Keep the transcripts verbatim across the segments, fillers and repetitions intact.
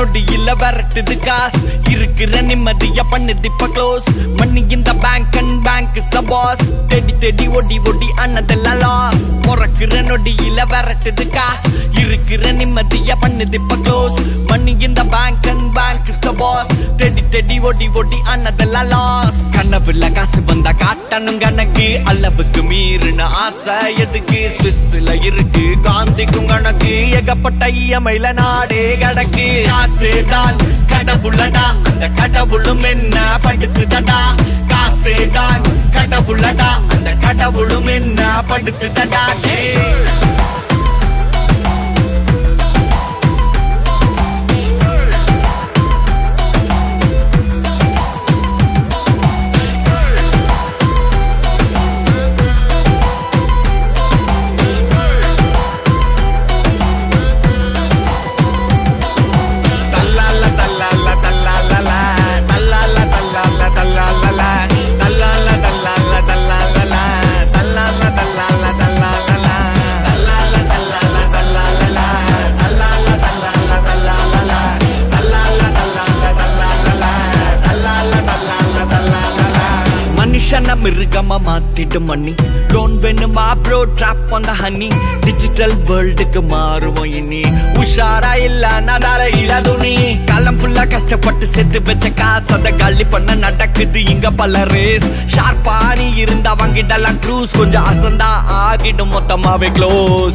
நொடியில விரட்டுது காசு இருக்கிற நிம்மதிய பண்ணுது இப்ப க்ளோஸ் மணி இந்த bank and bank is the boss தேடி தேடி ஒடி ஒடி அண்ணதெல்லாம் லாஸ் முறக்குற நொடியில விரட்டுது காசு இருக்கிற நிம்மதிய பண்ணுது இப்ப க்ளோஸ் மணி இந்த bank and bank is the boss தேடி தேடி ஒடி ஒடி அண்ணதெல்லாம் லாஸ் கனவுல காசு வந்தா காட்டணும் கணக்கு அளவுக்கு மீறின ஆசை எதுக்கு ஸ்விஸ்ல இருக்கு காந்திக்கும் கணக்கு ஏகப்பட்ட இயமையில நாடே கிடக்கு காசேதான் கடவுளடா அந்த கடவுளும் என்ன படுத்துதடா காசேதான் கடவுளடா அந்த கடவுளும் என்ன படுத்துதடா மிருகமா மாத்திடும் மணி லோன் வேணுமா bro drop on the honey digital வேர்ல்டுக்கு மாறுவோம் இனி உஷாரா இல்ல நடால இல்ல துணி காலம் ஃபுல்லா கஷ்டப்பட்டு செத்து வச்ச காசு அத காலி பண்ண நடக்குது இங்க பல ரேஸ் ஷார்ப்பா நீ இருந்தா வாங்கிடலாம் க்ரூஸ் கொஞ்சம் அசந்தா ஆகிடும் மொத்தமாவே க்ளோஸ்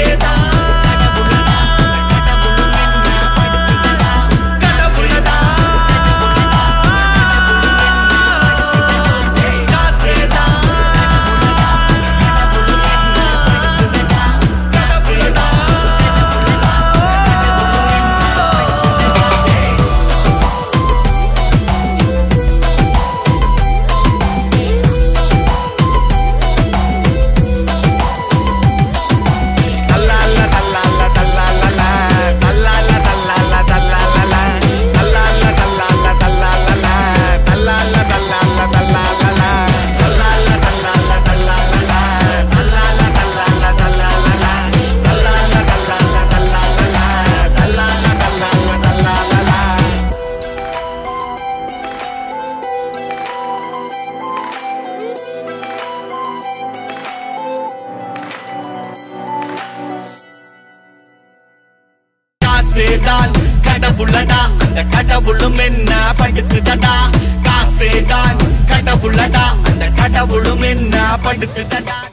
காசேதான் கடவுளடா அந்த கடவுளும் என்ன படுத்துதடா காசேதான் கடவுளடா அந்த கடவுளும் என்ன படுத்துதடா